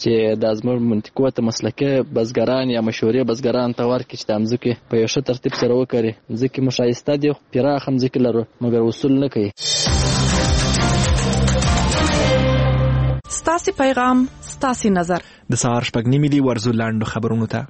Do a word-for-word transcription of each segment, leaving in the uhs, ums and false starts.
چې د زموږ منطقو ته مسلکي بزګران یا مشورې بزګران ته ورکړي چې د ځمکې په یو ښه ترتیب سره وکړي. ځکه مو ښایسته دي، پراخ هم ځکه لرو مګر وصول نه کوي. ستاسي پیغام ستاسي نظر. د سهار شپږ نیمې دي، ورزو لاندو خبرونو ته.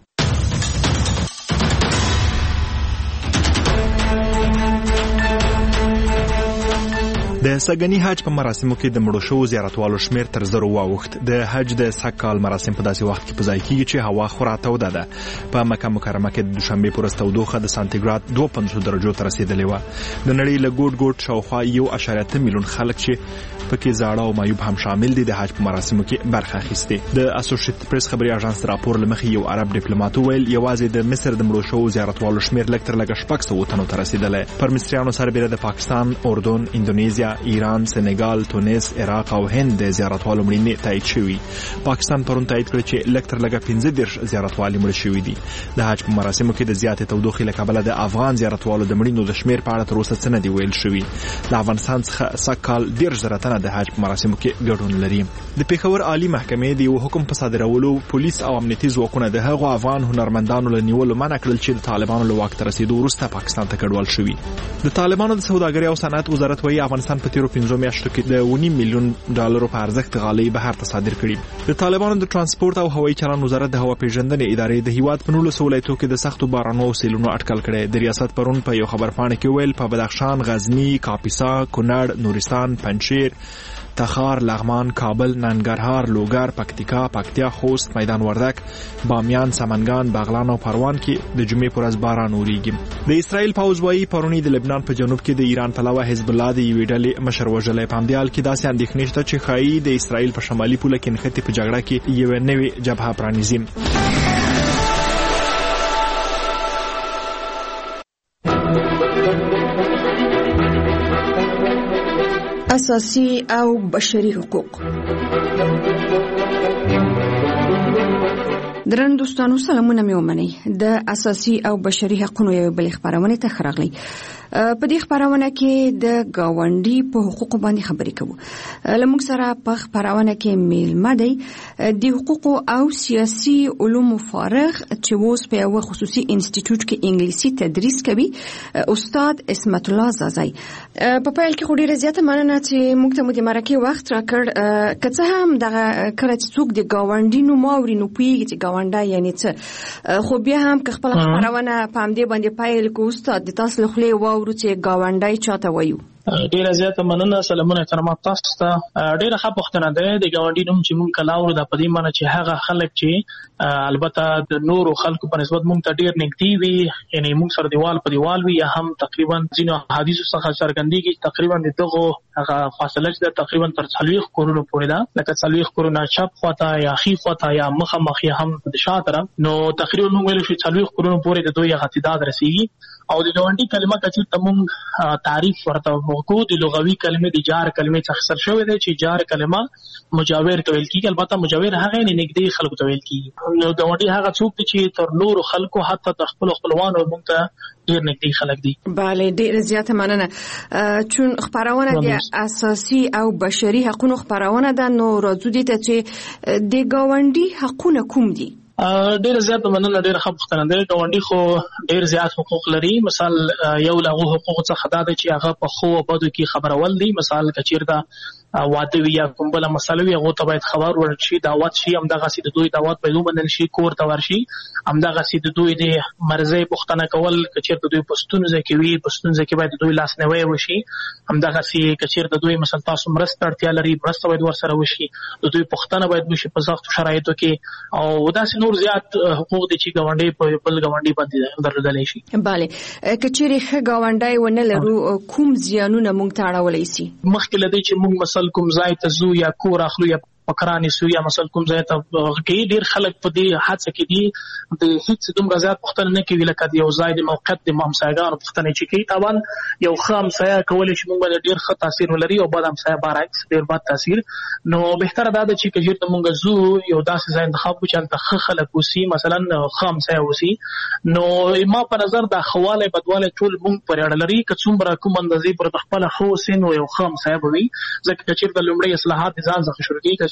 د سګنی حج په مراسمو کې د مړو شوو زیارتوالو شمیر تر زرو واوښت. د حج د سکال مراسم په داسې وخت کې په ځای کېږي چې هوا خورا توده ده. په مکه مکرمه کې د دوشنبه پر ورځ تودوخه د سانتیګراد دوه پنځوس درجو ته رسیدلې و. د نړۍ له ګوټ ګوټ شاوخوا یو اشاریه اته میلیون خلک چې پکې زاړه او معیوب هم شامل دي د حج په مراسمو کې برخه اخیستې. د اسوسییټډ پریس خبري اژانس راپور لمخې یو عرب ډیپلوماټ ویل یوازې د مصر د مړو شوو زیارتوالو شمیر لږ تر لږه شپږ سوه تنو ته رسیدلې. پر مصریانو سره د پاکستان، اردن، اندونیزیا، ایران، سنگال، تونس، عراق او هند د زیارتوالو مړینې تایید شوي. پاکستان پرون تایید کړ چې لږ تر لږه پنځه دېرش زیارتوالي مړ شوي دي. د حج په مراسمو کې د زیاتې تودوخې له کبله د افغان زیارتوالو د مړینو د شمیر په اړه تر اوسه څه نه دي ویل شوي. د افغانستان څخه سږکال دېرش زره تنه د حج په مراسمو کې ګډون لري. د پېښور عالی محکمې د یو حکم په صادرولو پولیس او امنیتي ځواکونه د هغو افغان هنرمندانو له نیولو منع کړل چې د طالبانو له واک ته رسیدو وروسته پاکستان ته کډوال شوي. د طالبانو د سوداګرۍ او صنعت وزارت وايي افغانستان په تیرو پنځو میاشتو کې د ونیم میلیون ډالرو په ارزښت غالۍ بهر ته صادر کړي. د طالبانو د ترانسپورت او هوایي چلند وزارت د هوا پیژندنې ادارې د هیواد په نولسو ولایتونو کې د سختو بارانونو او سیلونو اټکل کړی. د ریاست پرون په یو خبرپاڼه کې ویل په بدخشان، غزنی، کاپیسا، کونړ، نورستان، پنجشیر، تخار، لغمان، کابل، ننګرهار، لوګر، پکتیکا، پکتیا، خوست، میدان وردک، بامیان، سمنګان، بغلان او پروان کې د جمعې پر ورځ باران وریږي. د اسرائیل پوځ وايي پرونی د لبنان په جنوب کې د ایران پلوه حزب الله د یوې ډلې مشر وژلی. په همدې حال کې داسې اندېښنې شته چې ښایي د اسرائیل په شمالي پوله کې نښتې په جګړه کې یوه نوې جبهه پرانیزي. اساسي او بشري حقوق. درن دوستانو سلامونه مې ومنئ. د اساسي او بشري حقوقو یو بل خبرونه ته خراغلی. په دې خبرونه کې د گاونډي په حقوقو باندې خبرې کوو. لمونږ سره په خبرونه کې میلمه دی د حقوقو او سیاسي علومو فارغ چې اوس په یو خصوصي انسټیټیوټ کې انګلیسي تدریس کوي، استاد اسمت الله زازای. په پیل کې خو ډیره زیاته مننه چې موږ ته مو د مرکه وخت راکړ. که څه هم دغه کله چې څوک د گاونډي نو ماوري نو پیږي چې گاونډي یعنی څه، خو بیا هم که خپل خبرونه په همدې باندې پیل کو استاد د تاسو له خلې و ورته گاونډي چاته وایو. ډیره زیاته مننه. سلامونه احترامات تاسو ته. ډیره ښه پوښتنه ده. د گاونډي نوم چې مونږ کلاو د پدې معنی چې هغه خلک چې البته د نورو خلکو په نسبت مونږ ته ډیر نږدې وي، یعنی مونږ سره دیوال په دیوال وي، یا هم تقریبا ځینو حدیثو څخه څرګندېږي تقریبا دغه هغه فاصله چې تقریبا تر څلوېښت کورونو پورې ده، لکه څلوېښت کورونه چپ خواته یا ښي خواته یا مخامخ یا هم د شا طرف. نو تقریبا مونږ ویل شو څلوېښت کورونو پورې د دوی هغه تعداد رسیږي. او د گاونډي کلمه چې ته مونږ تعریف ورته وکړو د لغوي کلمې د جار کلمې څخه اختصار شوی دی چې جار کلمه مجاور ته ویل کیږي. البته مجاور هغه نه نږدې خلکو ته ویل کیږي. نو گاونډي هغه څوک چې تر نورو خلکو حتی تر خپل خپلوانو مونږ ته ډیر نږدې خلک دي. بله ډیر زیاته مننه. چون خبرونه د اساسي او بشري حقوقو خبرونه ده، نو راځو دي ته چې د گاونډي حقونه کوم دي؟ ډیر زیات مننه. ډیر ښه پوښتنه ده. گاونډي خو ډیر زیات حقوق لري. مثال یو له حقوقو څخه دا ده چې هغه په خو او بدو کې خبرول دي. مثال کچیرته واده وي یا کوم بل مسله وي، هغه ته باید خبر ورشي، دعوت شي، همدغه سي د دوی دعوت باید ومنل شي، کور ته ورشي، همدغه سي د دوی د مرزي پوښتنه کول کچیرته دوی پښتون ځکه وي پښتون ځکه باید دوی لاس نه وي وشي، همدغه سي کچیرته دوی مثلا تاسو مرسته اړتیا لري مرسته باید ورسره وشي، د دوی پوښتنه باید وشي په سختو شرایطو کې. او داسې نور زیات حقوق دي چې گاونډي په بل گاونډي باندې درلودلی شي. bale کچېری ښه گاونډي ونه لرو کوم زیانونه مونږ ته اړولای شي؟ مخکې لدی چې مونږ مثلا کوم ځای ته زو یا کور اخلو یا پکرانی سو یا مثلا کوم ځای ته کې ډیر خلک په دې حادثه کې دي د هیڅ دومره زیات پوښتنه نه کوي لکه د یو ځای د موقعیت د همسایګانو پوښتنه چې کوي. طبعا یو ښه همسایه کولی شي موږ باندې ډیر ښه تاثیر ولري او بد همسایه برعکس ډیر بد تاثیر. نو بهتره دا ده چې کجیر ته موږ زو یو داسې ځای انتخاب وکړو چې هلته ښه خلک اوسي، مثلا ښه همسایه اوسي. نو ما په نظر دا ښوالی بدوالی ټول موږ پورې اړه لري. که څومره کوم اندازې پر خپله ښه اوسي نو یو ښه همسایه به وي، ځکه که چېرته لومړی اصلاحات د ځان څخه شروع کېږي، که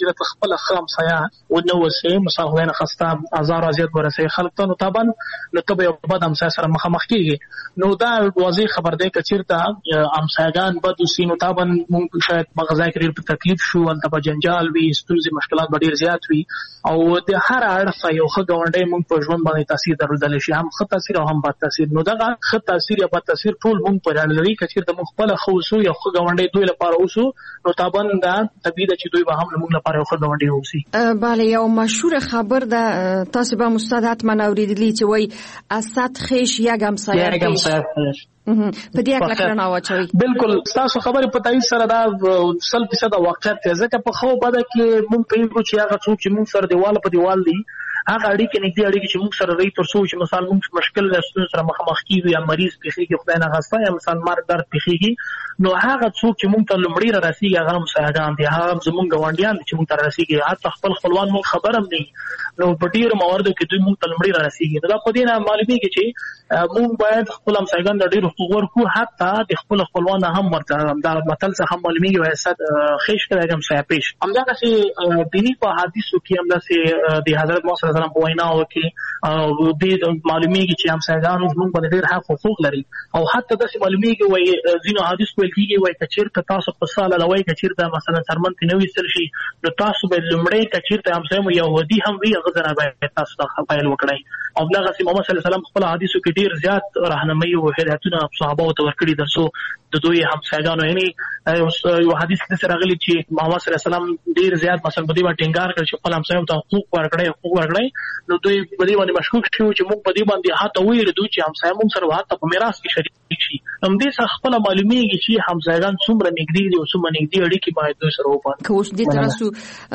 چې د خپل خام سیا و نو وسه مثال غوښنه خسته هزار ازیات ورسه خلک ته نو طبعا نو ته به بعد هم سره مخامخ کیږي نو دا واضح خبر ده چې چیرته امسایگان بد وسینو طبعا ممکن شاید مغزا کې په تکلیف شو ولته په جنجال وي ستونزې مشکلات ډیر زیات وي او د هر اړخ یو ښه ګاونډي مونږ په ژوند باندې تاثیر درلودل شي هم ښه تاثیر او هم بد تاثیر نو دا ښه تاثیر یا بد تاثیر ټول مونږ پر اړه لري چې د مخبل خوسو یو ښه ګاونډي دوی لپاره اوسو نو طبعا دا طبيعي ده چې دوی به هم موږ لپاره یو ښه ګاونډي اوسي bale یو مشهور خبر ده تاسو به مستعد حتما اوریدلی چې وای اسد خیش یګم سایه یګم په دې اکل کړه واچوي بالکل تاسو خبرې په تایید سره دا سل فیصد واقعیت دی ځکه په خو بده کې مونږ په یو چې هغه څوک چې مونږ سره دیواله په دیوال دی هغه اړیکې نږدې اړیکې چې موږ سره لري تر څو چې مثلا موږ مشکل له سره مخامخ کیږو یا مریض پیخیږي خدای نه غوښته یا مثلا مرګ درد پیخیږي نو هغه څوک چې موږ ته لمړی را رسیږي هغه مساعدان دي هغه زموږ غونډیان چې موږ ته رسیږي حتی خپل خپلوان موږ خبرم نه نو په ډیر مواردو کې دوی موږ ته لمړی را رسیږي دا په دې نه معلومیږي چې موږ باید خپل مساعدان د ډیر حقوق ورکو حتی د خپل خپلوان هم ورته دا متل څخه هم معلومیږي وای صد خیش کړه هم سایه پیش همدغه چې دینی په حدیثو کې هم داسې د حضرت محمد صلی الله علیه وسلم په وینا کې او د معلومیږي چې همسایگان موږ باندې ډېر حق حقوق لري او حتی داسې معلومیږي وای ځینو حدیث ویل کېږي وای کچیرته تاسو په سال لوي کچیرته مثلا ترمن ته نوې سل شي نو تاسو به لمړی کچیرته همسایه يهودي هم وي غزنه به تاسو ته خپل وکړي او دغه سي محمد صلی الله علیه وسلم خپل حدیثو کې ډېر زیات راهنمایي او هدایتونه صحابه ته ورکړي درسو د دوی همسایگانو یعنی یو حدیث کې سره غلي چې محمد صلی الله علیه وسلم ډیر زیات مثلا په دې باندې ټینګار کړ چې خپل همسایو ته حقوق ورکړي حقوق ورکړي نو دوی په دې باندې مشکوک شو چې موږ په دې باندې هاته ویل دوی چې همسایه موږ سره هاته په میراث کې شریک شي هم دې څخه خپل معلومیږي چې همسایگان څومره نږدې دي او څومره نږدې اړیکې باید دوی سره وپات که اوس دې ترسو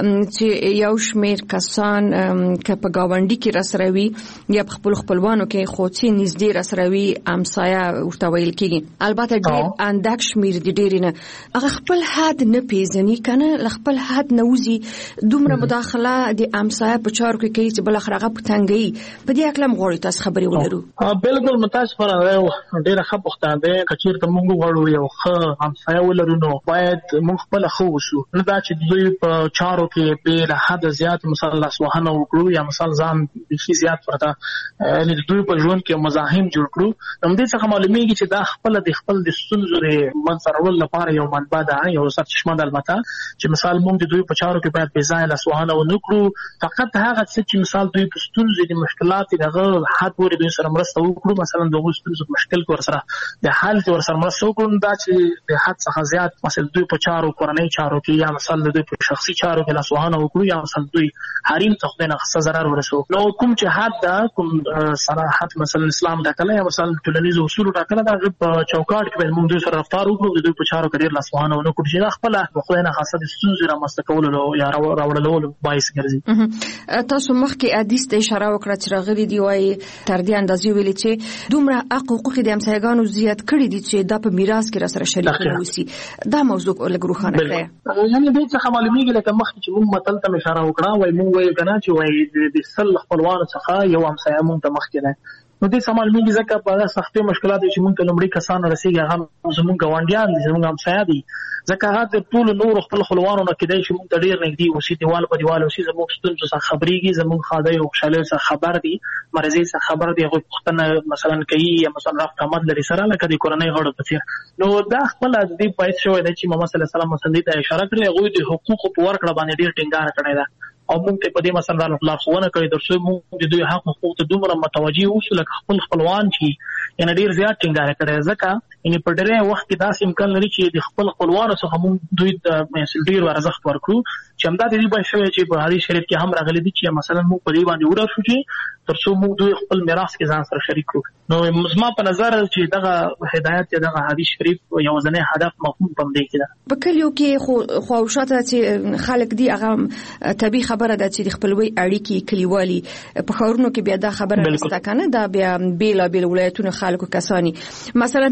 چې یو شمیر کسان که په گاونډي کې راسروي یا په خپل خپلوانو کې خو چې نږدې راسروي همسایه ورته ویل کېږي البته ډېر اندک شمیر دي ډېر نه هغه خپل حد نه پیژني کنه خپل حد نه وزي دومره مداخله د همسایه په چارو کې کوي چې بل خرغه پټنګي په دې اکلم غوړي تاسو خبري ولرو بالکل متاسفانه ډېر ښه پوښتنه ده کچیر ته موږ غواړو یو ښه همسایه ولرو نو باید موږ خپل خو وشو نه دا چې دوی په چارو کې به له حد زیات مثلا لاسوهنه وکړو یا مثلا ځان بشي زیات ورته یعنی دوی په ژوند کې مزاحم جوړ کړو هم دې څخه معلومیږي چې دا خپل د خپل د ستونزو منځرول لپاره یو منبع ده یو سرچشمه ده البته چې مثال موږ د دوی په چارو کې باید بې ځایه لاسوهنه ونه کړو فقط هغه څه چې مثال دوی په ستونزې د مشکلات دغه حد پورې دوی سره مرسته وکړو مثلا دغه ستونزو مشکل ور سره د حل ور سره مرسته وکړو دا چې د حد څخه زیات مثلا دوی په چارو کورنۍ چارو کې یا مثلا دوی په شخصي چارو کې لاسوهنه وکړو یا مثلا دوی حریم ته خدای نه خصه ضرر ورسو نو کوم چې حد ده کوم صراحت مثلا اسلام ټاکلی یا مثلا ټولنیز اصول ټاکلی دا په چوکاټ کې موږ دوی سره رفتار وکړو دوی په چارو کې ډېر لاسوهنه ونه کړو چې خپل خدای نه خاصه د ستونزې رامنځته کولو یا راوړلو باعث ګرځي تاسو مخکې حدیث ته اشاره وکړه چې راغلي دی وایي تر دې اندازې ویلي چې دومره حقوق د همسایګانو زیات کړي دي چې دا په میراث کې را سره شریک اوسي دا موضوع لږ روښانه کړئ یعنی دې څخه معلومیږي لکه مخکې چې موږ متل ته اشاره وکړه وایي موږ وایو کنه چې وایي د سل خپلوانو څخه یو همسایه موږ ته مخکې ده نو دې سمال موږ ځکه په سختي مشکلات چې موږ ته لمړي کسان رسیږي هغه زموږ غونډیان دي زموږ همسایه دي ځکه هغه د ټول نور خپل خپلوانو نه کېدای شي موږ ته ډېر نږدې اوسي دیوال په دیوال اوسي زموږ ستونزو څخه خبريږي زموږ خدای او خوشاله څخه خبر دي مرزي څخه خبر دي هغه پښتنه مثلا کوي یا مثلا رافت احمد لري سره لکه د کورنۍ غړو په څیر نو دا خپل د دې پایښت شوی دی چې محمد صلی الله علیه وسلم مسندې ته اشاره کړې هغه د حقوقو په ورکړه باندې ډېر ټینګار کړی دی او موږ ته په دې مثلا لارښوونه کوي درڅو موږ د دوی حق حقوق ته دومره متوجي اوسو لکه خپل خپلوان چې یعنی ډیر زیات ټینګار کړي ځکه یعنی په ډېر وخت کې داسې امکان لري چې د خپل خپلوانو څخه موږ دوی د ډیر ارزښت ورکړو چې همدا د دې په شوی چې په حدیث شریف کې هم راغلي دي چې مثلا موږ په دې باندې ورسو چې ترڅو موږ دوی خپل میراث کې ځان سره شریک کړو نو مزما په نظر چې دغه هدایت دغه حدیث شریف یو ځنه هدف مفهوم پم دی کړه په کلیو کې خو خواوشاته چې خلک دی هغه طبي خبره ده چې خپلوي اړیکې کلیوالي په خاورونو کې بیا دا خبره نشته کنه دا بیا بیل بیل ولایتونو خلکو کسانی مثلا په کلی کې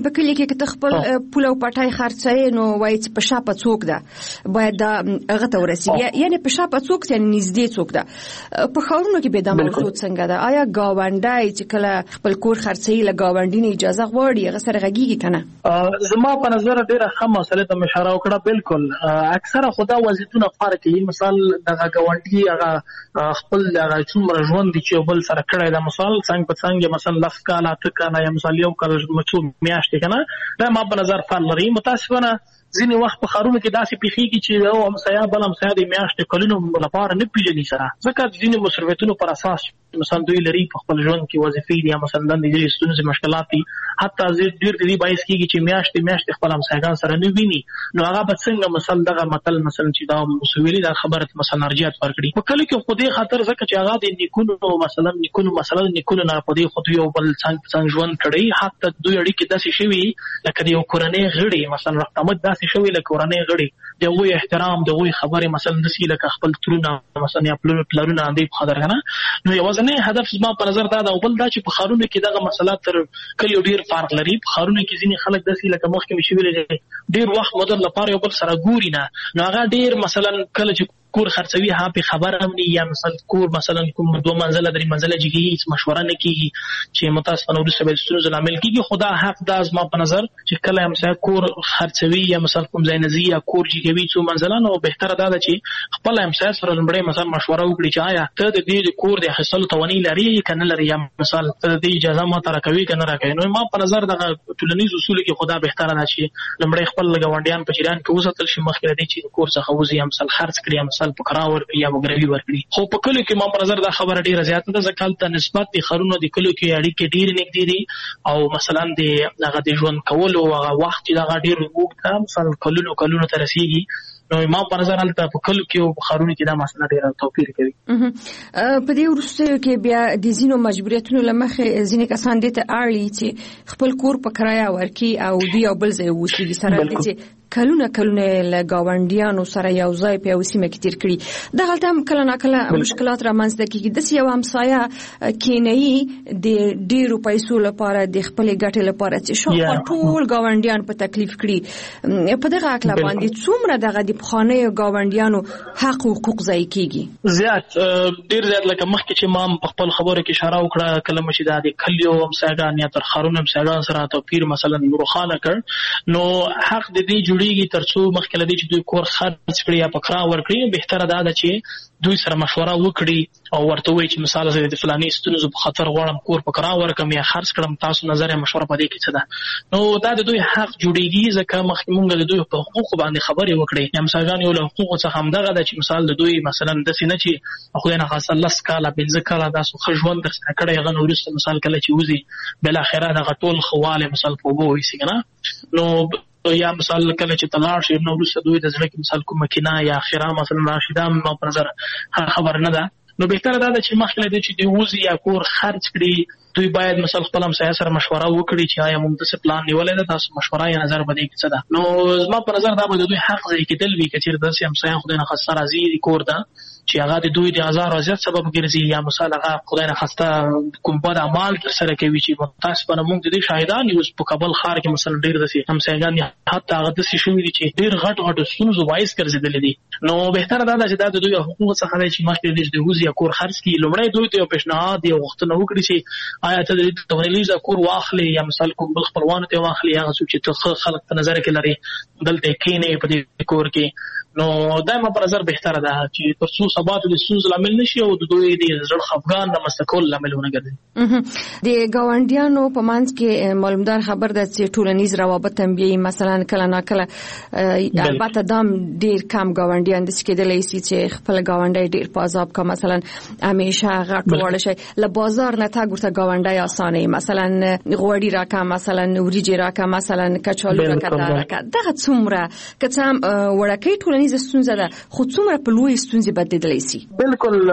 کې ته خپل پوله او پټای خرڅې نو وایي چې په شاپه څوک ده باید دا هغه ته ورسیږي، یعنی په شاپه څوک ته نږدې څوک ده. په ښارونو کې به دا موضوع څنګه ده؟ آیا گاونډی چې کله خپل کور خرڅې له گاونډي نه اجازه غواړي هغه سره غږیږي کنه؟ زما په نظر ډیره ښه مسله ته اشاره وکړه. بالکل اکثره خدا وضعیتونه فرق کوي. مثال دغه گاونډي هغه خپل هغه څومره ژوند دي چې بل سره کړی دا، مثال څنګه په څنګه مثلا لس کاله اته کاله یا مثال یو کال مچو میاشتې کنه، دا ما په نظر فرق لري. متاسفانه ځینې وخت په ښارونو کې داسې پیښیږي چې یو همسایه بل همسایه د میاشتې کلونو لپاره نه پیژني سره، ځکه ځینې مصروفیتونو پر اساس مثلا دوی لري په خپل ژوند کې وظیفې دي یا مثلا د دې ستونزې مشکلات دي، حتی ډېر د دې باعث کېږي چې میاشتې میاشتې خپل همسایګان سره نه ویني. نو هغه به څنګه مثلا دغه متل مثلا چې دا مسویلي دا خبره مثلا ارجحیت ورکړي په کله کې خو دې خاطر ځکه چې هغه د نیکونو مثلا نیکونو مثلا نیکونو نه په دې خو دوی یو بل څنګه څنګه ژوند کړي، حتی دوی اړیکې داسې شوي لکه د یو کورنۍ غړي، مثلا رقمت داسې شوي لکه کورنۍ غړي، د هغوی احترام د هغوی خبرې مثلا داسې لکه خپل ترونه مثلا یا پلرونه دې په خاطر کنه. نو یوازینی هدف زما په نظر دا ده، او بل دا چې په ښارونو کې دغه مسله تر کلیو ډېر فرق لري. په ښارونو کې ځینې خلک داسې لکه مخکې مې شوي ډېر وخت مدد لپاره یو بل سره ګوري نه، نو هغه ډېر مثلا کله چې کور خرڅوي ها په خبر هم نه، یا مثلا کور مثلا کوم دوه منزله درې منزله جګي هیڅ مشوره نه کیږي چې متاسفانه ورسره به ستونزې لامل کیږي. خدا حق دا زما په نظر چې کله هم سره کور خرڅوي یا مثلا کوم ځای نزي یا کور جګوي څو منزله، نو بهتره دا ده چې خپل هم سره سره لمړی مثلا مشوره وکړي چې آیا ته د دې کور د حاصل تواني لري کنه لري، یا مثلا ته د اجازه ما تر کوي کنه راکوي. نو ما په نظر دغه ټولنیز اصول کې خدا بهتره ده چې لمړی خپل غونډیان په جریان کې وساتل شي مخکې د چې کور څخه وځي یا مثلا خرڅ کړي یا مثلا په قراور یا مګروي ورکړي. خو په کلو کې ما په نظر دا خبره ډیره زیاته ده، ځکه ته نسبت د خرونو د کلو کې اړیکې ډېرې نږدې دي، او مثلا د هغه د ژوند کولو هغه وخت چې هغه ډېر اوږد ده، مثلا کلونو کلونو ته رسیږي. نو ما په نظر هلته په کلو کې او په ښارونو کې دا مسله ډېره توپیر کوي. په دې وروستیو کې بیا د ځینو مجبوریتونو له مخې ځینې کسان دې ته اړ چې خپل کور په کرایه ورکړي او دوی یو بل ځای اوسېږي سره دي چې کلونه کلونه له گاونډیانو سره یو ځای په یو سیمه کې تیر کړي. دغلته هم کله ناکله مشکلات رامنځته کېږي. داسې یو همسایه کینوي د ډېرو پیسو لپاره د خپلې ګټې لپاره چې شاوخوا ټول گاونډیان په تکلیف کړي. په دغه هکله باندې څومره دغه د پخوانیو گاونډیانو حق او حقوق ضایع کېږي؟ زیات ډېر زیات، لکه مخکې چې ما په خپل خبرو کې اشاره وکړه، کله چې دا د کلیو همسایګان یا تر ښارونو همسایګان سره توپیر مثلا روښانه کړ، نو حق د دې جوړ ترڅو مخکې لدی چې دوی کور خرڅ کړي یا په کرا ورکړي، بهتره دا ده چې دوی سره مشوره وکړي او ورته وایي چې مثال زه د فلاني ستونزو په خاطر غواړم کور په کرا ورکړم یا خرڅ کړم، تاسو نظر یا مشوره په دې کې څه ده؟ نو دا د دوی حق جوړیږي، ځکه مخکې مونږ د دوی په حقوقو باندې خبرې وکړې. همسایګان یو له حقوقو څخه همدغه ده چې مثال د دوی مثلا داسې نه چې خدای نخواسته لس کاله پنځه کاله داسې ښه ژوند درسره کړی، هغه نه وروسته مثال کله چې وځي بالاخره دغه ټول ښه والی مثال په اوبو وایسي که نه. نو یا مثال کله چې طلاق شي نو وروسته دوی د زړه کې مثال کومه کینه یا خیره مثلا راشي، دا ما په نظر خبر نه ده. نو بهتره دا ده چې مخکې له دې چې دوی وځي یا کور خرڅ کړي، دوی باید مثلا خپل همسایه سره مشوره وکړي چې آیا موږ داسې پلان نیولی ده، تاسو مشوره یا نظر به دې کې څه ده. نو زما په نظر دا به د دوی حق ضایع کېدل وي که چېرې داسې همسایه خدای نخواسته راځي کور ته چې هغه د دوی د ازار او اذیت سبب ګرځي، یا مثال هغه خدای نخواسته کوم بد اعمال ترسره کوي چې متاسفانه موږ د دې شاهدان یو. په کابل ښار کې مثلا ډېر داسې همسایګان حتی هغه داسې شوي دي چې ډېر غټ غټو ستونزو باعث ګرځېدلي دي. نو بهتره دا ده چې دا د دوی حقوقو څخه دی چې مخکې د دې چې د وځي یا کور خرڅ کړي، لومړی دوی ته یو پیشنهاد یا غوښتنه وکړي چې آیا ته د تولیزه کور واخلې یا مثال کوم بل خپلوانو ته واخلې، هغه څوک چې ته خلک په نظر کې لري دلته کښېنې په دې کور کې. نو دا ما په نظر بهتره ده چې تر څو سبا د ستونزو لامل نشي او د دوی د زړه خفګان رامنځته کولو لامل ونه ګرځي. د ګاونډیانو په منځ کې معلومدار خبر ده چې ټولنیز روابط هم بیا مثلا کله ناکله البته دام ډیر کم ګاونډیان د سکیدلې سي چې خپل ګاونډي ډیر په عذاب کا مثلا همیشه غټ وړل شي له بازار نه تا ګورته ګاونډي اسانه مثلا غوړي راکا مثلا وریجې راکا مثلا کچالو راکا دغه څومره کڅم وړکې ټولنیز ستونزه ده، خو څومره په لوی ستونزې بدلیدلی سي. بالکل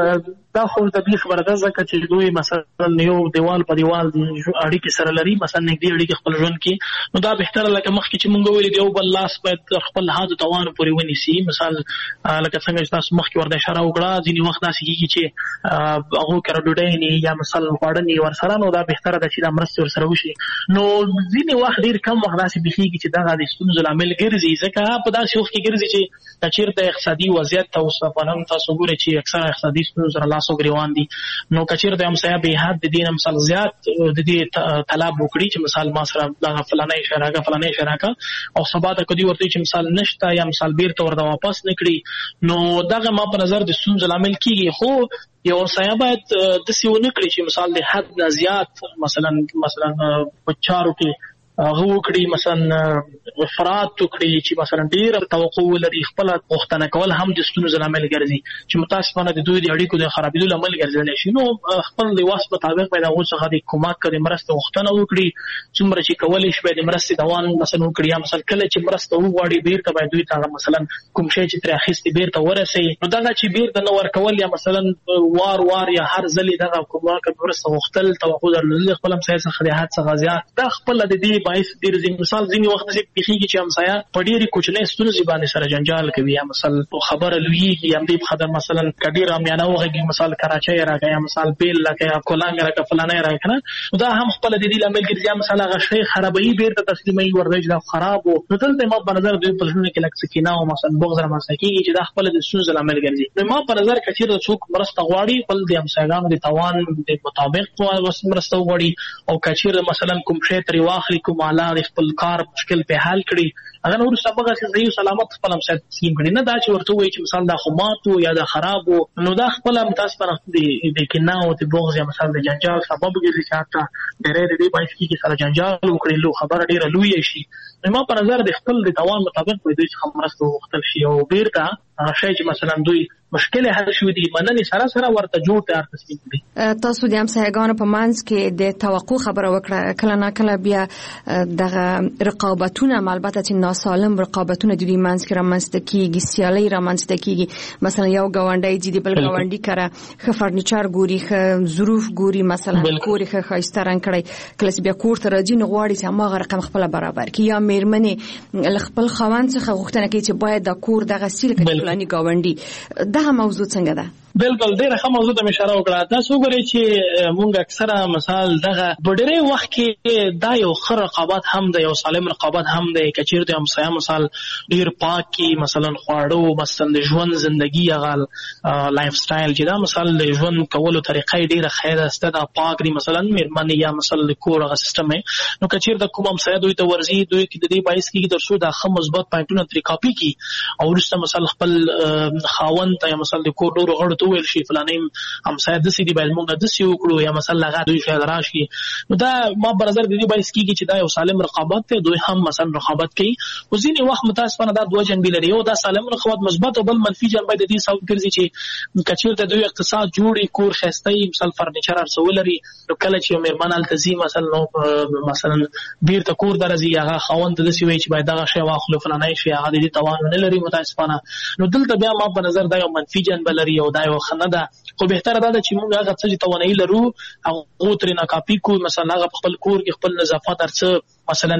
دا خو د دې خبره ده ځکه چې دوی مثلا یو دیوال په دیوال اړیکې سره لري، مثلا نږدې اړیکې خپل ژوند کې، نو دا بهتره لکه مخکې چې مونږ ویلي دی یو بل لاس باید خپل حد توان پورې ونیسي. مثال لکه څنګه چې تاسو مخکې ورته اشاره وکړه، ځینې وخت داسې کېږي چې هغوی کره ډوډۍ نه یا مثلا خواړه نه ورسره، نو دا بهتره ده چې دا مرستې ورسره وشي. نو ځینې وخت ډېر کم وخت داسې پېښېږي چې دغه د ستونزو لامل ګرځي، ځکه په داسې وخت کې ګرځي چې چېرته اقتصادي وضعیت اوس افغانان تاسو ګورئ چې اکثره اقتصادي ستونزو سره لاس او ګرېوان دي، نو که چېرته همسایه بې حد د دې نه مثال زیات د دې طلب وکړي چې مثال ما سره دغه فلانی شی راکړه فلانی شی راکړه، او سبا ته که دوی ورته چې مثال نشته یا مثال بیرته ورته واپس نه کړي، نو دغه ما په نظر د ستونزو لامل کېږي. خو یو همسایه باید داسې ونه کړي چې مثال د حد نه زیات مثلا مثلا په چارو کې هغه وکړي، مثلا افراط وکړي چې مثلا ډېر توقع ولري، خپل غوښتنه کول هم د ستونزو لامل ګرځي چې متاسفانه د دوی د اړیکو د خرابېدو لامل ګرځېدلی شي. نو خپل د وس مطابق باید هغو څخه د کومک د مرستې غوښتنه وکړي، څومره چې کولی شي باید د مرستې دوام مثلا وکړي، یا مثلا کله چې مرسته وغواړي بېرته باید دوی ته مثلا کوم شی چې ترې اخیستي بېرته ورسوي. نو دغه چې بېرته نه ورکول یا مثلا وار وار یا هر ځل یې دغه کومک مرسته غوښتل توقع درلودل خپل همسایه څخه د حد څخه زیات، دا خپله د دې باعث ډېر ځینې مثال ځینې وخت داسې پېښېږي چې همسایه په ډېرې کوچنۍ ستونزې باندې سره جنجال کوي، یا مثال خبره لویېږي، همدې په خاطر مثلا که ډېر عامیانه وغږېږي، مثال کراچۍ راکړه یا مثال بیل راکړه یا کولنګ راکړه فلانی راکړه، نو دا هم خپله د دې لامل ګرځي، یا مثلا هغه شی خرابوي بېرته تسلیموي ورته چې دا خراب و. نو دلته ما په نظر دوی په زړونو کې لږ څه کینه او مثلا بغض رامنځته کېږي چې دا خپله د ستونزو لامل ګرځي. نو ما په نظر که چېرته څوک مرسته غواړي خپل د همسایګانو د توان د مطابق مرسته وغواړي، او که چېرته مثلا کوم شی ترې واخلي، کوم آله د خپل کار مشکل په حل کړي، هغه نه وروسته هغه صحیح سلامت خپل همسایه تسلیم کړي، نه دا چې ورته ووایي چې مثال دا خو مات و یا دا خراب و. نو دا خپله متاسفانه د کینه او د بغض یا مثال د جنجال سبب ګرځي چې حتی ډېری د دې باعث کېږي سره جنجال وکړي، لو خبره ډېره لویه شي. نو ما په نظر د خپل د توان مطابق باید دوی څخه مرسته وغوښتل شي، او بېرته هغه شی چې مثلا دوی مشکل حل شوي دي مننې سره سره ورته جوړ تیار تسلیم کړي. تاسو د همسایګانو په منځ کې د توقع خبره وکړه، کله نه کله بیا دغه رقابتونه، البته چې ناسالم رقابتونه د دوی منځ کې رامنځته کېږي، سیالۍ رامنځته کېږي، مثلا یو ګاونډی چې د بل ګاونډي کره ښه فرنیچر ګوري، ښه ظروف ګوري، مثلا کور یې ښه ښایسته رنګ کړی، کله چې بیا کور ته راځي نو غواړي چې هماغه رقم خپله برابر کړي، یا مېرمنې له خپل خاوند څخه غوښتنه کوي چې باید دا کور دغه سیل کړي فلاني ګاونډي. دغه موضوع څنګه ده؟ بالکل ډېره ښه موضوع ته مې اشاره وکړه. تاسو وګورئ چې موږ اکثره مثال دغه په ډېری وخت کې دا یو ښه رقابت هم دی، یو سالم رقابت هم دی. که چېرته همسایه مثال ډېر پاک کي، مثلا خواړه، مثلا د ژوند زندګي هغه لایف سټایل چې دا مثال د ژوند کولو طریقه یې ډېره ښایسته ده، پاک دي، مثلا مېرمنې یا مثلا د کور هغه سیسټم یې، نو که چېرته کوم همسایه دوی ته ورځي، دوی کې د دې باعث کېږي تر څو دا ښه مثبت پوینټونه ترې کاپي کړي، او وروسته مثلا خپل خاوند ته یا مثلا د کور نورو غړو ته وویل شي فلانی همسایه داسې دي باید موږ داسې وکړو، یا مثلا هغه دوی شاید راشي. نو دا ما په نظر د دې باعث کېږي چې دا یو سالم رقابت دی، دوی هم مثلا رقابت کوي. خو ځینې وخت متاسفانه دا دوه جنبې لري، یو دا سالم رقابت مثبت او بل منفي جنبه د دې سبب ګرځي چې که چېرته دوی اقتصاد جوړي، کور ښایسته وي، مثلا فرنیچر هر څه ولري، نو کله چې یو مېرمن هلته ځي مثلا نو مثلا بېرته کور ته راځي، هغه خاوند ته داسې وایي چې باید دغه شی واخلو فلانی شی، هغه د دې توان نه لري متاسفانه. نو دلته بیا ما په نظر دا یو منفي جنبه لري او دا یو ښه نه ده. خو بهتره دا ده چې موږ هغه څه چې توانایي لرو هغه ترې نه کاپي کړو، مثلا هغه په خپل کور کې خپل نظافت هر څه مثلا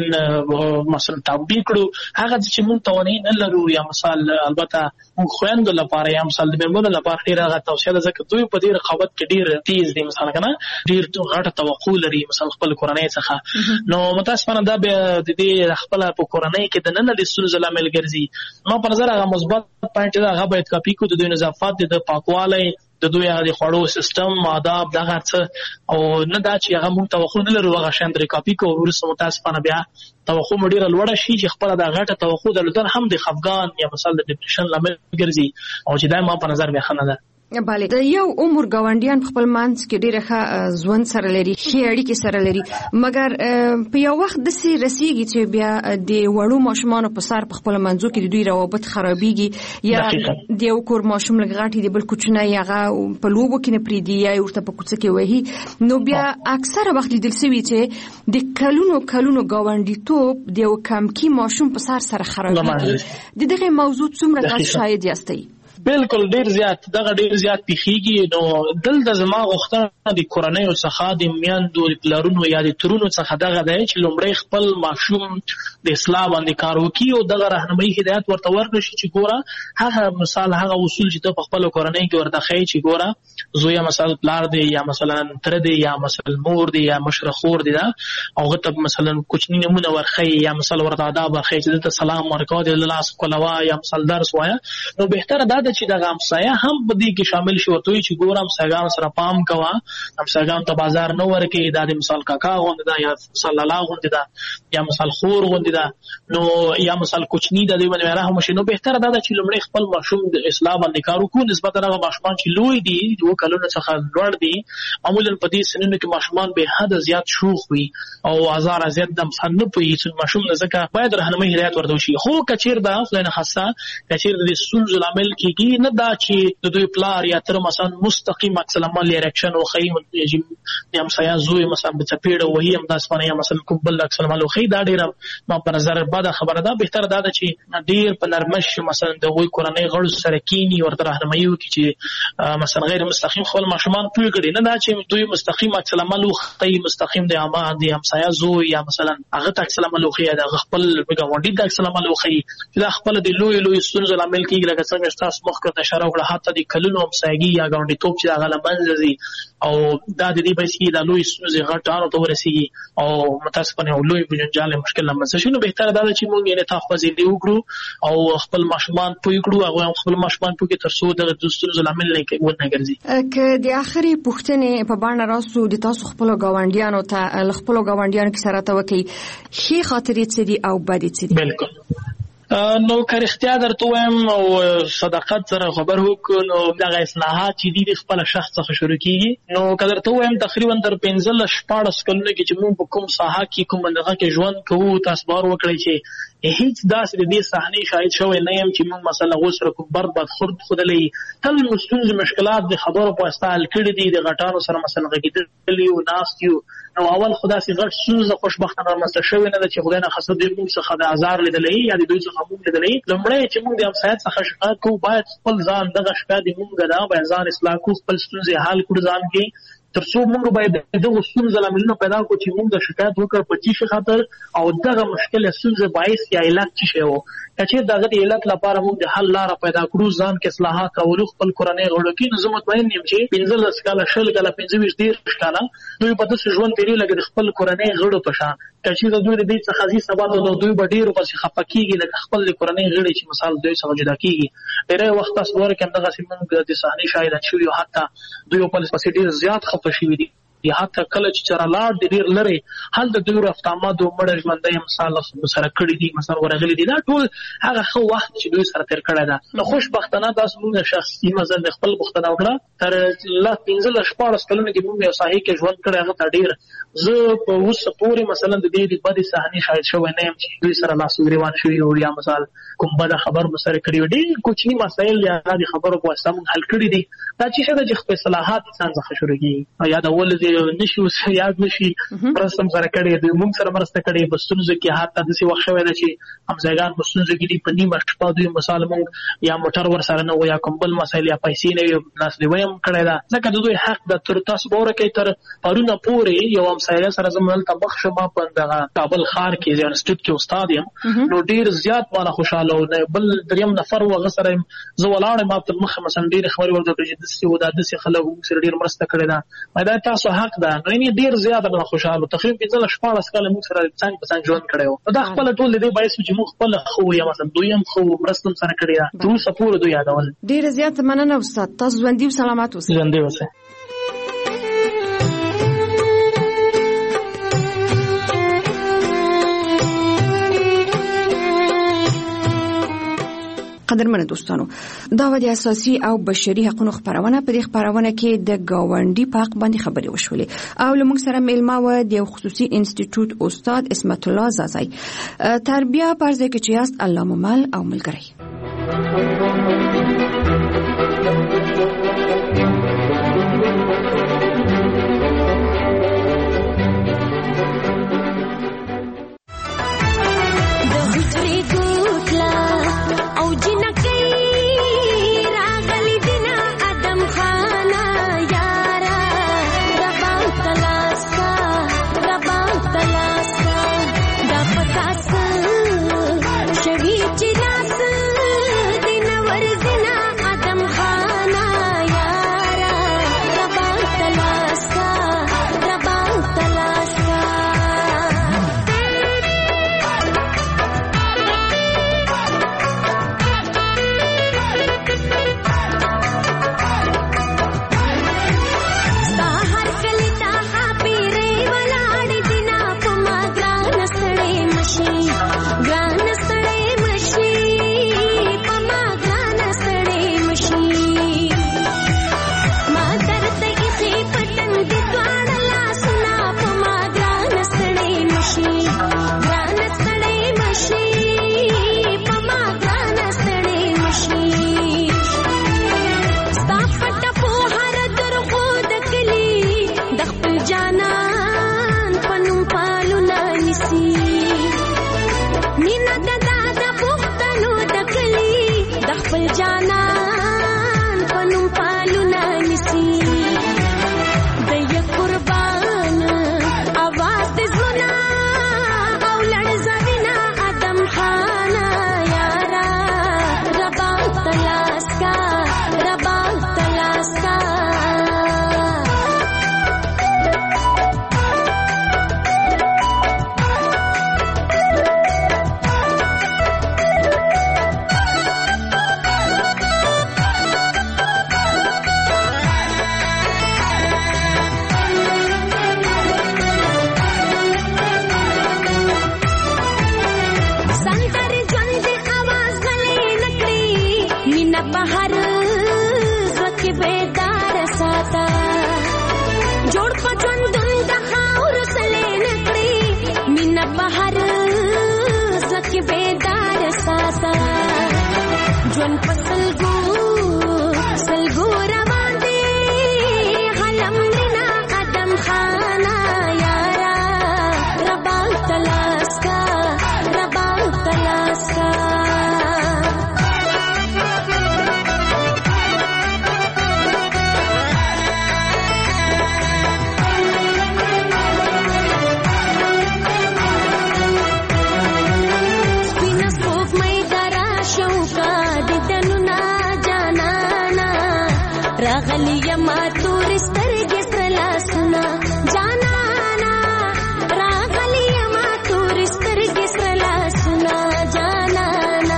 مثلا تطبیق کړو. هغه چې موږ توانایي نه لرو، یا مثال البته موږ خویندو لپاره یا مثال د مېرمنو لپاره ډېره هغه توصیه ده، ځکه دوی په دې رقابت کې ډېر تیز دي، مثلا که نه ډېر غټه توقع لري مثلا خپل کورنۍ څخه. نو متاسفانه دا بیا د دې خپله په کورنۍ کې دننه د ستونزو لامل ګرځي. ما په نظر هغه مثبت پوینټ دی، هغه باید کاپي کړو، د دوی نظافت، د پاکوالی، د دوی هغه د خوړو سیستم، آداب، دغه څه، او نه دا چې هغه موږ توقع نه لرو هغه شیان ترې کاپي کړو، وروسته متاسفانه بیا توقع مو ډېره لوړه شي چې خپله دا غټه توقع درلودل هم د خفګان یا مثال د ډپریشن لامل ګرځي، او چې دا ما په نظر بیا ښه نه ده. بله، د یو عمر ګاونډیان خپل منځ کې ډېره ښه ژوند سره لري، ښې اړیکې سره لري، مګر په یو وخت داسې رسېږي چې بیا د وړو ماشومانو په سر په خپلو منځو کې د دوی روابط خرابېږي، یا د یو کور ماشوم لږ غټ د بل کوچنی هغه په لوبو کې نه پرېږدي یا یې ورته په کوڅه کې وهي. نو بیا اکثره وخت لیدل شوي چې د کلونو کلونو ګاونډیتوب د یو کمکي ماشوم په سر سره خرابېږي. د دغې موضوع څومره تاسو شاهد یاستئ؟ بالکل ډیر زیات دغه ډیر زیات پیخیږي. نو دلته زما غوښتنه د کورنیو څخه د میندو د پلارونو یا د ترونو څخه دغه دی چې لومړی خپل ماشوم د اصلاح باندې کار وکړي او دغه راهنمایي هدایت ورته ورکړي چې ګوره هغه مثال هغه اصول چې ته په خپل کورنۍ کې ورته ښایي چې ګوره زوی مثلا پلار دی یا مثلا تر دی یا مثلا مور دی یا مشره خور دی دا او هغه ته مثلا کوچنی نمونه ورخی یا مثلا ورته آداب ورخی چې ته سلام ورکوه د لاس کولوا یا مثلا درس وایا. نو بهتره دا ده چې دغه همسایه هم په دې کې شامل شي ورته چې ګوره همسایګانو سره پام کوه، همسایګانو ته بازار نه ورکړي، دا د مثال کاکا غوندې ده یا مثال لالا غوندې ده یا مثال خور غوندې ده نو یا مثال کوچنی ده دوی باندې رحم وشي. نو بهتره دا ده چې لومړی خپل ماشوم د اصلاح باندې کار وکړو. نسبتا هغه ماشومان چې لوی دي دوه کلونو څخه لوړ دي معمولا په دې سنونو کې ماشومان به حد زیات شوخ وي او هزار زیات د مثال نه پوي چې ماشوم نه ځکه باید راهنمایي هدایت ورته وشي. خو کچیر دا خلنه خاصه کچیر د سنز العمل کېږي نه دا چې د دوی پلار یا تر مثلا مستقیم عکس العمل ریاکشن او خیم یا مثلا زوی مثلا په چپیړه وهي هم داس باندې یا مثلا کوم بل عکس العمل خو دا ډیره ما په نظر بده خبره ده. بهتره دا ده چې ډیر په نرمش مثلا د وی کورنۍ غړو سره کینی ورته راهنمایي وکړي چې مثلا غیر مستقیم خپل ماشومان پوي کړي نه دا چې دوی مستقیم عکس العمل خو مستقیم د عامه د همسایه زوی یا مثلا هغه عکس العمل خو یا د خپل بګاونډي د عکس العمل خو چې دا خپل د لوی لوی سنز العمل کې لکه څنګه تاسو مخکې اشاره وکړه حتی د کلونو همسایګي یا ګاونډي توپ چې هغه لمنځي او دا د دې بسې د لوی سنز غټانو ته ورسیږي او متاسفانه لوی بجنجال مشکل لمنځه شنو. بهتره دا چې موږ یې ته فزیدي وکړو او خپل ماشومان پوي کړو هغه خپل ماشومان پوي تر څو د سنز العمل نه کې ونه ګرځي. که د اخري پوښتنې په باندې راسو د تاسو خپل ګاونډیانو ته خپل ګاونډیانو کې سره ته وکي خي خاطرې څه دي او بدې څه دي؟ بالکل نو که اختیار درته وایم او صداقت سره خبر وکړو نو دغه اصلاحات چې دي خپل شخص څخه شروع کیږي. نو که درته وایم تقریبا تر پنځه شپاړس کلونو کې چې موږ په کوم ساحه کې کوم منځه کې ژوند کوو تاسو بار وکړئ چې هیڅ داسې د دې صحنې شاهد شوی نه یم چې موږ مثلا غوسره کوم برد بد خورد خودلې تل مستونز مشکلات د خبرو په استعمال کړي دي د غټانو سره مثلا غږیدلی او ناستیو. نو اول خدا سي غټ سوز خوشبختانه رامسته شوی نه چې خدای نه خاصه دې موږ څخه د آزار لیدلې یا د دوی څخه موږ لیدلې. لومړی چې موږ د همسایت څخه شکایت کوو باید خپل ځان دغه شکایت موږ دا باید ځان اصلاح کوو خپل ستونزې حل کړو ځان کې تر څو موږ باید دغه ستونزې لاملونه پیدا کړو چې موږ د شکایت وکړو په چی خاطر او دغه مشکل ستونزې باعث یا علت څه شی وو چې دغه د علت لپاره موږ د حل لار پیدا کړو ځان کې اصلاحات راوړو خپل کورنۍ غړو کې. نو زه مطمئن یم چې پنځلس کاله شل کاله پنځه ویشت ډېر کاله دوی په داسې ژوند تیری لکه خپل کورنۍ غړو په شان چې د دوی د دې څخه ځي سبا د دوی په ډیرو پسې خپه کېږي لکه خپل کورنۍ غړي چې مثال دوی څخه جدا کېږي. ډېر وخت تاسو ورکه دغه سیمون د صحنې شاهد شوی او حتی دوی په پسې ډېر زیات خپه شوي دي یا حتی کله چې چرلاړ د ډیر لري حل د دوی رفتامات او مړ ژوندۍ مثال سره کړی دي مثلا ورغلي دي دا ټول هغه خو وخت چې دوی سره تیر کړی ده. نو خوشبختانه تاسو موږ شخصي مثلا د خپل بختنه وکړه تر لا پنځه شپاړس کلونو کې موږ یو صحیح کې ژوند کړی هغه ته ډیر زه په اوسه پورې مثلا د دې د بدې صحنې شاهد شوی نه یم چې دوی سره لاس ګریوان شوي او یا مثال کوم بده خبر مسره کړی ډیر کوچني مسایل یا د خبرو په واسطه موږ حل کړی دي. دا چې څه د خپل اصلاحات څنګه څخه شروع کیږي یا د ول نشي وس یاد نشي پرستم سره کړي د موږ سره مرسته کړي بستونزه کې حتی د څه وخت شوی دی چې همزګان بستونزه کې دی په نیمه شپه دوی مثال موږ یا موټر ور سره نه ویا کوم بل مسایل یا پیسې نه ناس دی ویم کړی دا ځکه د دوی حق د تر تاسو بوره کې تر پرونه پورې یو همسایه سره زموږ ته بخښه ما په دغه کابل ښار کې یونیورسيټي کې استاد یم نو ډیر زیات مالا خوشاله او بل دریم نفر وغه سره زه ولاړم ما په مخ مثلا ډیر خبرې ورته کړې د څه ودا د څه خلک سره ډیر مرسته کړې ده دا تاسو حق ده. نو ډیر زیات به خوشاله تقریبا پنځه شپاړس کاله موږ سره څنګه په څنګه ژوند کړو دا خپل ټول دې باعث چې موږ خپل خو یا مثلا دویم خو مرستم سره کړی دا ټول سپور دوی یادول. ډیر زیات مننه استاد تاسو ژوندۍ او سلامات اوسئ. ژوندۍ اوسئ. قدرمن دوستانو دا و د اساسي او بشري حقوقو خبرونه په دې خبرونه کې د گاونډي په حق باندې خبرې وشولې او لمونږ سره میلمه و د خصوصي انسټیټیوټ استاد اسمت الله زازای تربیه پرځه کې چې است الله ممل او ملګری. ژوند پسلګو سلګو روان دي غلم دینا قدم خانا یارا ربا تلاسکا ربا تلاسکا راغلی یما تور سترګې سره لاسونه جانانا راغلی یما تور سترګې سره لاسونه جانانا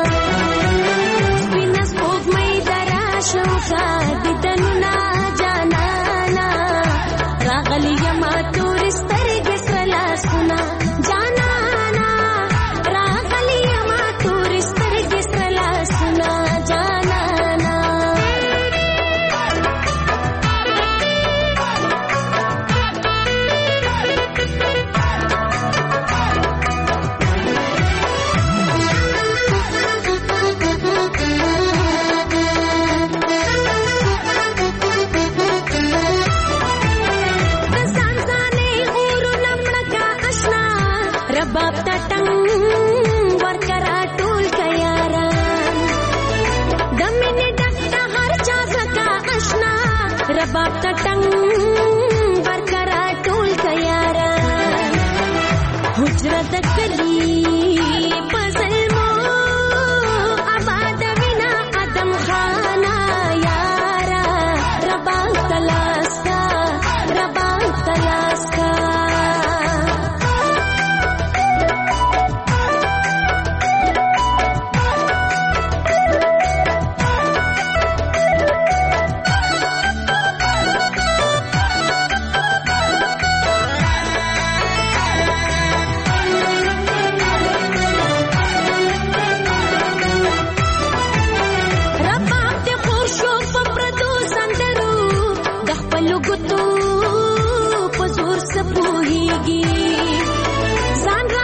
سپینه سپوږمۍ د راشوخه دیدنونه جانانا راغلی یما تور سترګې سره لاسونه جانانا راغلی یما تور سترګې سره لاسونه جانانا رباب تا ټنګ ورکرا ټول کياران دمنه ډکټه هر چا زکا آشنا رباب تا ټنګ ورکرا ټول کياران حجره دکلی پزلمو آباد وینا ادم خانا یارا رباب تلاسکا رباب تلاسکا ځان